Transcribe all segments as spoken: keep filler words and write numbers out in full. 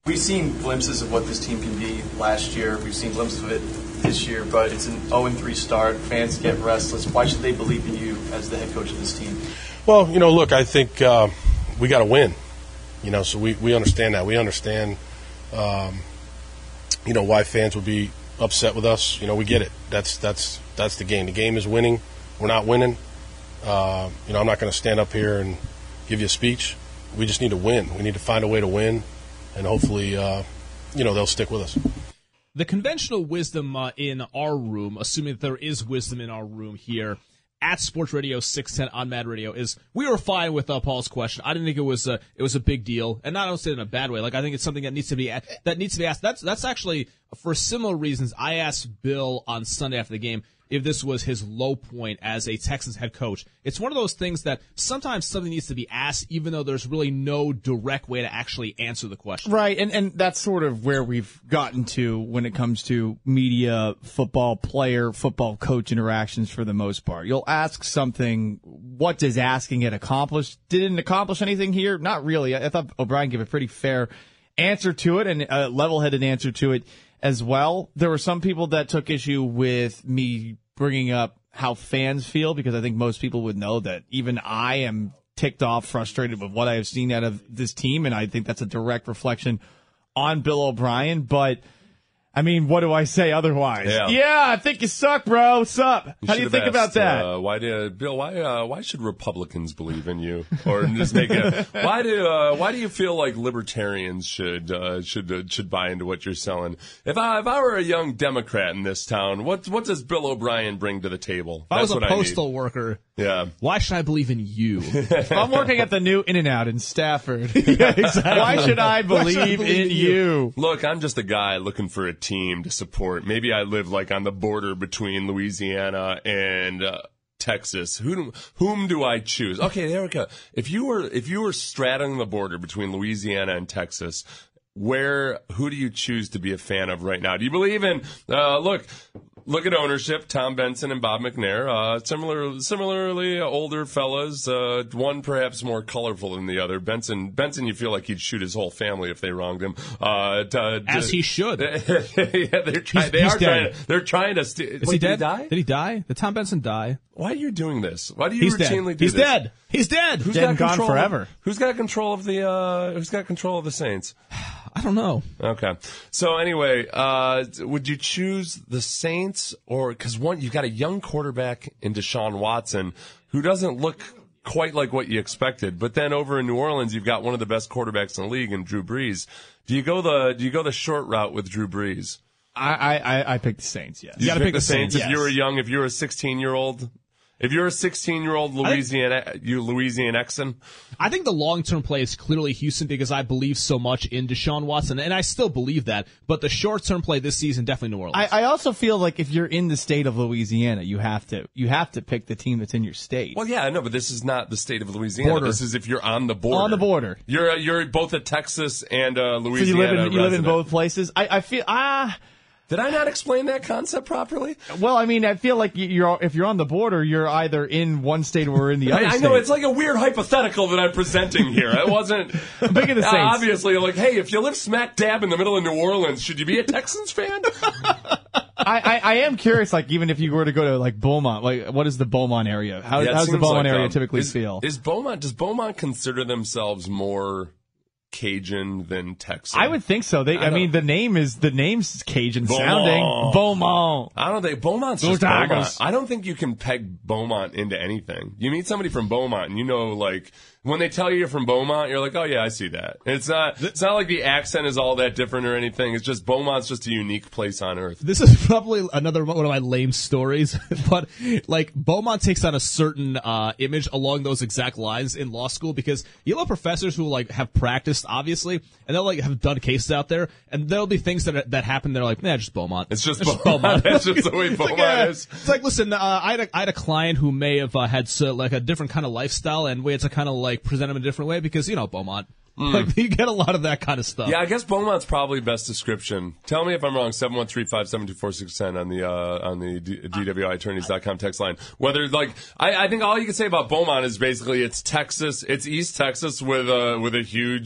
We've seen glimpses of what this team can be last year. We've seen glimpses of it this year, but it's an oh and three start. Fans get restless. Why should they believe in you as the head coach of this team? Well, you know, look, I think uh, we got to win. You know, so we, we understand that. We understand, um, you know, why fans would be upset with us. You know, we get it. That's that's that's the game. The game is winning. We're not winning. Uh, you know, I'm not going to stand up here and give you a speech. We just need to win. We need to find a way to win. And hopefully, uh, you know, they'll stick with us. The conventional wisdom uh, in our room, assuming that there is wisdom in our room here, at Sports Radio six ten on Mad Radio, is we were fine with uh, Paul's question. I didn't think it was a, it was a big deal, and I don't say it in a bad way. Like, I think it's something that needs to be that needs to be asked. That's that's actually for similar reasons. I asked Bill on Sunday after the game if this was his low point as a Texans head coach. It's one of those things that sometimes something needs to be asked, even though there's really no direct way to actually answer the question. Right, and, and that's sort of where we've gotten to when it comes to media, football player, football coach interactions for the most part. You'll ask something, what does asking it accomplish? Didn't accomplish anything here? Not really. I, I thought O'Brien gave a pretty fair answer to it and a level-headed answer to it as well. There were some people that took issue with me bringing up how fans feel, because I think most people would know that even I am ticked off, frustrated with what I have seen out of this team, and I think that's a direct reflection on Bill O'Brien. But, I mean, what do I say otherwise? Yeah, yeah I think you suck, bro. What's up? You How do you think asked, about that? Uh, why do Bill? Why uh, why should Republicans believe in you? Or just make it? Why do uh, why do you feel like libertarians should uh, should uh, should buy into what you're selling? If I if I were a young Democrat in this town, what what does Bill O'Brien bring to the table? If I was That's a what postal I need. worker, yeah. Why should I believe in you? If I'm working at the new In-N-Out in Stafford, yeah, exactly. why should I believe, should I believe in in you? you? Look, I'm just a guy looking for a team to support. Maybe I live like on the border between Louisiana and uh, Texas. Who do, whom do I choose? Okay, there we go. If you were if you were straddling the border between Louisiana and Texas, where who do you choose to be a fan of right now? Do you believe in uh, look? Look at ownership, Tom Benson and Bob McNair. Uh, similar, similarly older fellas, uh, one perhaps more colorful than the other. Benson, Benson, you feel like he'd shoot his whole family if they wronged him. Uh, to, As to, he should. yeah, they're trying. They he's are dead. trying. To, they're trying to. St- Is Wait, he did dead? he die? Did he die? Did Tom Benson die? Why are you doing this? Why do you He's routinely dead. do He's this? dead. He's dead. Who's Dead got and gone control forever. Of, who's got control of the? Uh, who's got control of the Saints? I don't know. Okay. So anyway, uh, would you choose the Saints or, cause one, you've got a young quarterback in Deshaun Watson who doesn't look quite like what you expected, but then over in New Orleans, you've got one of the best quarterbacks in the league in Drew Brees. Do you go the, do you go the short route with Drew Brees? I, I, I picked the Saints, yes. You, gotta pick pick the the Saints, Saints, if you yes. were young, if you were a sixteen year old, if you're a sixteen-year-old Louisiana, you Louisiana Exan. I think the long-term play is clearly Houston because I believe so much in Deshaun Watson, and I still believe that. But the short-term play this season, definitely New Orleans. I, I also feel like if you're in the state of Louisiana, you have to you have to pick the team that's in your state. Well, yeah, I know, but this is not the state of Louisiana. Border. This is if you're on the border. On the border. You're uh, you're both a Texas and a Louisiana so you live in you live in resident. both places. I, I feel ah. Did I not explain that concept properly? Well, I mean, I feel like you're if you're on the border, you're either in one state or in the other. I, I state. know it's like a weird hypothetical that I'm presenting here. I wasn't. I'm big in the uh, Saints. Obviously, like, hey, if you live smack dab in the middle of New Orleans, should you be a Texans fan? I, I, I am curious, like, even if you were to go to like Beaumont, like, what is the Beaumont area? How Yeah, it how's the seems Beaumont like, area um, typically is, feel? Is Beaumont does Beaumont consider themselves more Cajun than Texan? I would think so. They, I, I mean, don't- the name is the name's Cajun Beaumont. sounding. Beaumont. I don't think Beaumont's Go just Tigers. Beaumont. I don't think you can peg Beaumont into anything. You meet somebody from Beaumont, and you know, like when they tell you you're from Beaumont, you're like, oh yeah, I see that. It's not. It's not like the accent is all that different or anything. It's just Beaumont's just a unique place on earth. This is probably another one of my lame stories, but like Beaumont takes on a certain uh, image along those exact lines in law school because you'll have professors who like have practiced, obviously, and they'll like have done cases out there, and there'll be things that that happen. They're like, nah, just Beaumont. It's just It's Beaumont. That's just the way It's Beaumont like, uh, is. It's like, listen, uh, I had a, I had a client who may have uh, had so, like a different kind of lifestyle, and we had to kind of like present him in a different way because you know Beaumont. Like you get a lot of that kind of stuff. Yeah, I guess Beaumont's probably best description. Tell me if I'm wrong. seven one three, five seven two, four six one zero on the uh, on the D W I attorneys dot com text line. Whether like I, I think all you can say about Beaumont is basically it's Texas, it's East Texas with a with a huge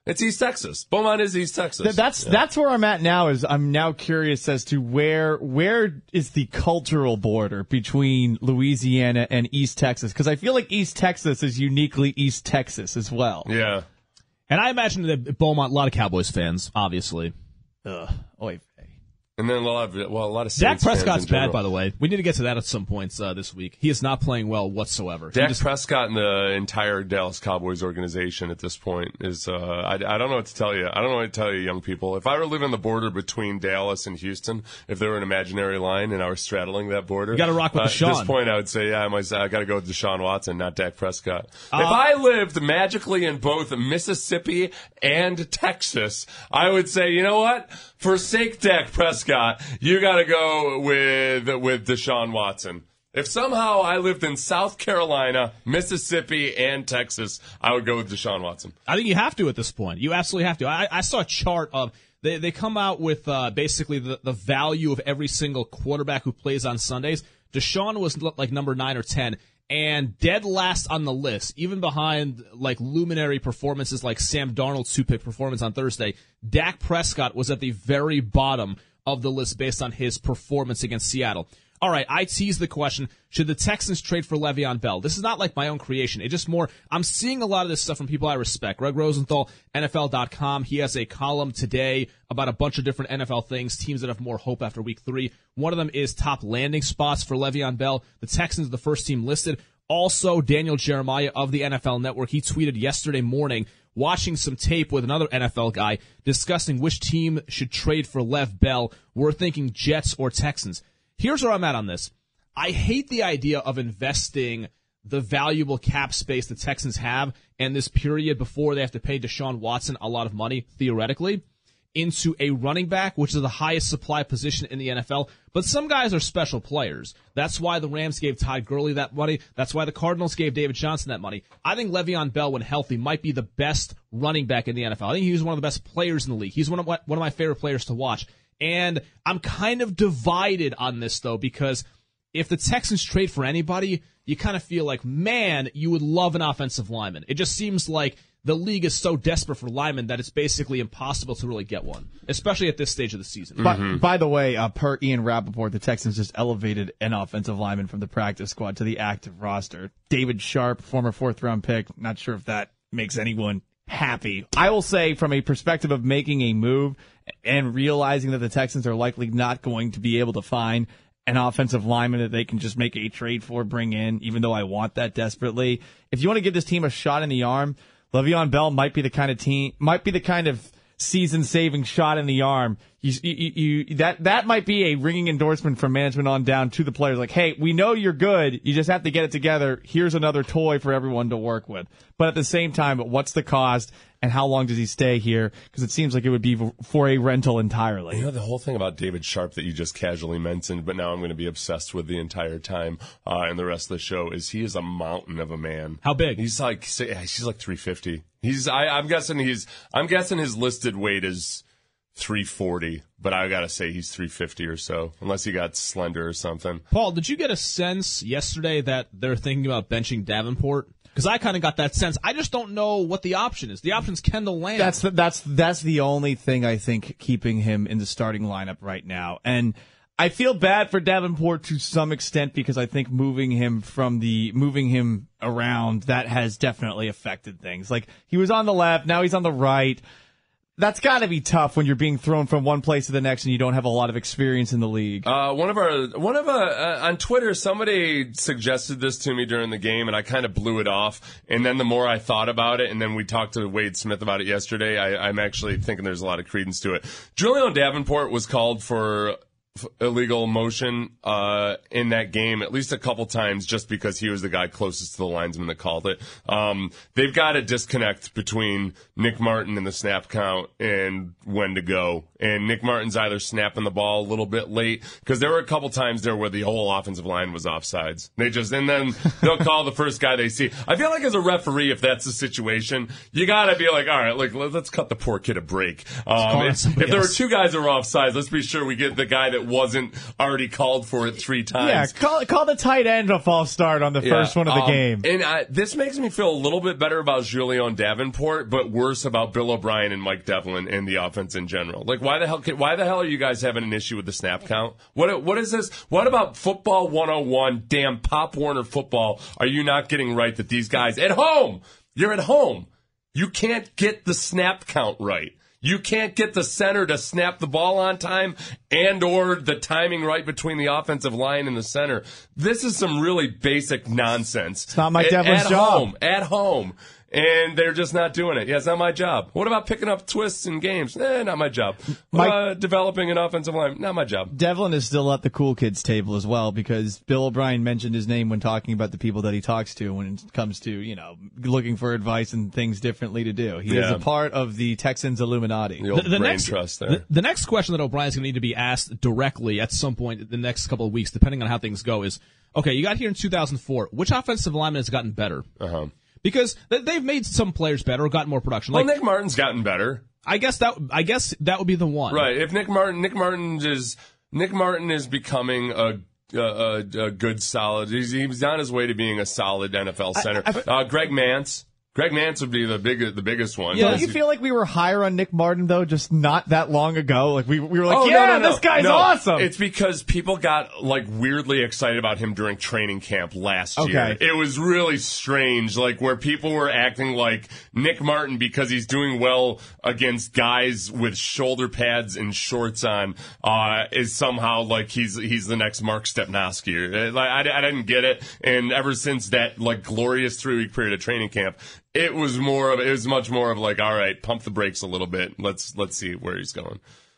It's East Texas. Beaumont is East Texas. Th- That's Yeah. that's where I'm at now. Is I'm now curious as to where where is the cultural border between Louisiana and East Texas? Because I feel like East Texas is uniquely East Texas as well. Yeah. And I imagine that Beaumont, a lot of Cowboys fans, obviously. Ugh. Oy vey. And then a lot of, well, a lot of Dak Saints fans Prescott's in general. bad, by the way. We need to get to that at some points uh, this week. He is not playing well whatsoever. He Dak just- Prescott and the entire Dallas Cowboys organization at this point is, uh, I, I don't know what to tell you. I don't know what to tell you, young people. If I were living on the border between Dallas and Houston, if there were an imaginary line and I was straddling that border. You gotta rock with uh, Deshaun. At this point, I would say, yeah, I, might, I gotta go with Deshaun Watson, not Dak Prescott. Uh, if I lived magically in both Mississippi and Texas, I would say, you know what? Forsake Dak Prescott. You gotta go with, with Deshaun Watson. If somehow I lived in South Carolina, Mississippi, and Texas, I would go with Deshaun Watson. I think you have to at this point. You absolutely have to. I, I saw a chart of they they come out with uh, basically the, the value of every single quarterback who plays on Sundays. Deshaun was like number nine or ten, and dead last on the list, even behind like luminary performances like Sam Darnold's two-pick performance on Thursday. Dak Prescott was at the very bottom of the list based on his performance against Seattle. All right, I teased the question, should the Texans trade for Le'Veon Bell? This is not like my own creation. It's just more, I'm seeing a lot of this stuff from people I respect. Greg Rosenthal, N F L dot com. He has a column today about a bunch of different N F L things, teams that have more hope after week three. One of them is top landing spots for Le'Veon Bell. The Texans are the first team listed. Also, Daniel Jeremiah of the N F L Network, he tweeted yesterday morning, watching some tape with another N F L guy, discussing which team should trade for Lev Bell. We're thinking Jets or Texans. Here's where I'm at on this. I hate the idea of investing the valuable cap space the Texans have and this period before they have to pay Deshaun Watson a lot of money, theoretically, into a running back, which is the highest supply position in the N F L. But some guys are special players. That's why the Rams gave Todd Gurley that money. That's why the Cardinals gave David Johnson that money. I think Le'Veon Bell, when healthy, might be the best running back in the N F L. I think he was one of the best players in the league. He's one of one of my favorite players to watch. And I'm kind of divided on this, though, because if the Texans trade for anybody, you kind of feel like, man, you would love an offensive lineman. It just seems like the league is so desperate for linemen that it's basically impossible to really get one, especially at this stage of the season. By, by the way, uh, per Ian Rappaport, the Texans just elevated an offensive lineman from the practice squad to the active roster. David Sharp, former fourth-round pick. Not sure if that makes anyone happy. I will say, from a perspective of making a move and realizing that the Texans are likely not going to be able to find an offensive lineman that they can just make a trade for, bring in, even though I want that desperately. If you want to give this team a shot in the arm, Le'Veon Bell might be the kind of team, might be the kind of season-saving shot in the arm. You, you, you, that that might be a ringing endorsement from management on down to the players. Like, hey, we know you're good. You just have to get it together. Here's another toy for everyone to work with. But at the same time, what's the cost and how long does he stay here? Because it seems like it would be for a rental entirely. You know, the whole thing about David Sharp that you just casually mentioned, but now I'm going to be obsessed with the entire time uh, and the rest of the show, is he is a mountain of a man. How big? He's like, he's like three fifty. He's, I, I'm guessing he's, I'm guessing his listed weight is three forty, but I gotta say he's three fifty or so, unless he got slender or something. Paul, did you get a sense yesterday that they're thinking about benching Davenport? Because I kind of got that sense. I just don't know what the option is. The option's Kendall Lamb. That's the, that's that's the only thing I think keeping him in the starting lineup right now. And I feel bad for Davenport to some extent because I think moving him from the moving him around, that has definitely affected things. Like, he was on the left, now he's on the right. That's got to be tough when you're being thrown from one place to the next and you don't have a lot of experience in the league. Uh, one of our, one of uh, uh, on Twitter, somebody suggested this to me during the game, and I kind of blew it off. And then the more I thought about it, and then we talked to Wade Smith about it yesterday, I, I'm actually thinking there's a lot of credence to it. Julian Davenport was called for illegal motion uh in that game at least a couple times just because he was the guy closest to the linesman that called it. Um they've got a disconnect between Nick Martin and the snap count and when to go. And Nick Martin's either snapping the ball a little bit late, because there were a couple times there where the whole offensive line was offsides. They just, and then they'll call the first guy they see. I feel like as a referee, if that's the situation, you gotta be like, all right, like, let's cut the poor kid a break. Um, if, if there were two guys that were offsides, let's be sure we get the guy that it wasn't already called for it three times. Yeah, call, call the tight end a false start on the Yeah, first one of the um, game. And I, this makes me feel a little bit better about Julian Davenport, but worse about Bill O'Brien and Mike Devlin and the offense in general. Like, why the hell? Why the hell are you guys having an issue with the snap count? What what is this? What about football one oh one? Damn Pop Warner football! Are you not getting right that these guys at home? You're at home. You can't get the snap count right. You can't get the center to snap the ball on time and or the timing right between the offensive line and the center. This is some really basic nonsense. It's not Mike at, Devlin's at job. home, at home. And they're just not doing it. Yeah, it's not my job. What about picking up twists in games? Eh, not my job. Mike- uh, developing an offensive line? Not my job. Devlin is still at the cool kids table as well because Bill O'Brien mentioned his name when talking about the people that he talks to when it comes to, you know, looking for advice and things differently to do. He is Yeah. a part of the Texans Illuminati. The old The- the brain next- trust there. The, the next question that O'Brien's going to need to be asked directly at some point in the next couple of weeks, depending on how things go, is, okay, you got here in two thousand four. Which offensive lineman has gotten better? Uh-huh. Because th- they've made some players better or gotten more production. Well, Like, Nick Martin's gotten better. I guess that I guess that would be the one. Right. If Nick Martin, Nick Martin is Nick Martin is becoming a a, a, a good solid. He's, he's on his way to being a solid N F L center. I- uh, Greg Mance. Greg Mance would be the big the biggest one. Don't you feel like we were higher on Nick Martin though, just not that long ago? Like we we were like, Oh, yeah, no, no, no. this guy's No, awesome. It's because people got like weirdly excited about him during training camp last Okay. year. It was really strange, like where people were acting like Nick Martin because he's doing well against guys with shoulder pads and shorts on uh, is somehow like he's he's the next Mark Stepnoski. Like, I, I didn't get it, and ever since that like glorious three week period of training camp, it was more of it was much more of like, all right, pump the brakes a little bit. Let's let's see where he's going.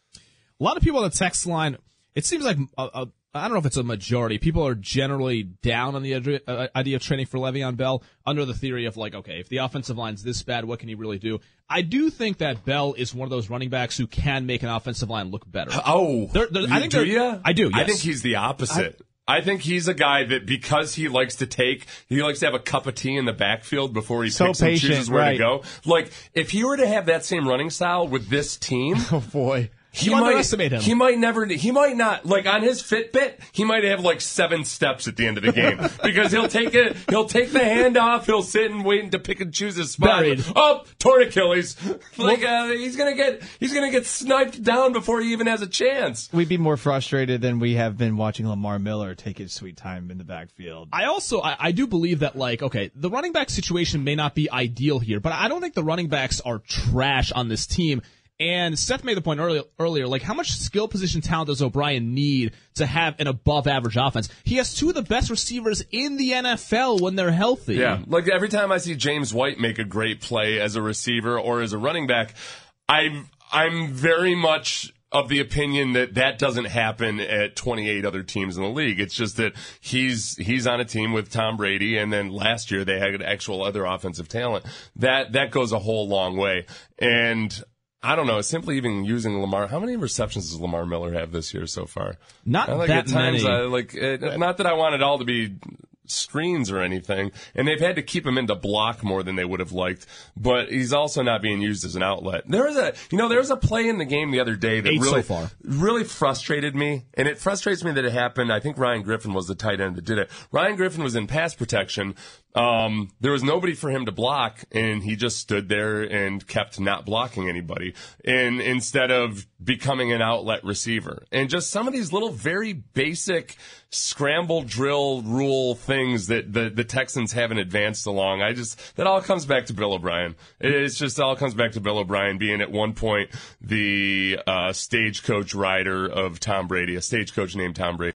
A lot of people on the text line, it seems like, a, a, I don't know if it's a majority, people are generally down on the idea, uh, idea of training for Le'Veon Bell under the theory of like, okay, if the offensive line's this bad, what can he really do? I do think that Bell is one of those running backs who can make an offensive line look better. Oh, They're- they're- I think do they're- you? I do, I yes. think he's the opposite. I, think he's a guy that because he likes to take, he likes to have a cup of tea in the backfield before he So picks and patient, chooses where right. to go. Like, if he were to have that same running style with this team, oh boy. he You might underestimate him. He might never. He might not. Like on his Fitbit, he might have like seven steps at the end of the game because he'll take it. He'll take the hand off. He'll sit and wait to pick and choose his spot. Buried. Oh, torn Achilles. Like uh, he's gonna get. He's gonna get sniped down before he even has a chance. We'd be more frustrated than we have been watching Lamar Miller take his sweet time in the backfield. I also, I, I do believe that, like, okay, the running back situation may not be ideal here, but I don't think the running backs are trash on this team. And Seth made the point earlier, earlier, like, how much skill position talent does O'Brien need to have an above average offense? He has two of the best receivers in the N F L when they're healthy. Yeah, like every time I see James White make a great play as a receiver or as a running back, I'm I'm very much of the opinion that that doesn't happen at twenty-eight other teams in the league. It's just that he's he's on a team with Tom Brady, and then last year they had actual other offensive talent. That that goes a whole long way. And I don't know, simply even using Lamar. How many receptions does Lamar Miller have this year so far? Not I like that at times, many. I, like it, not that I want it all to be screens or anything, and they've had to keep him into block more than they would have liked, but he's also not being used as an outlet. There was a, you know, there was a play in the game the other day that Eight really, so far. really frustrated me, and it frustrates me that it happened. I think Ryan Griffin was the tight end that did it. Ryan Griffin was in pass protection. Um, there was nobody for him to block, and he just stood there and kept not blocking anybody, and instead of becoming an outlet receiver. And just some of these little very basic scramble drill rule things that the, the Texans haven't advanced along. I just, that all comes back to Bill O'Brien. It's just all comes back to Bill O'Brien being at one point the uh, stagecoach rider of Tom Brady, a stagecoach named Tom Brady.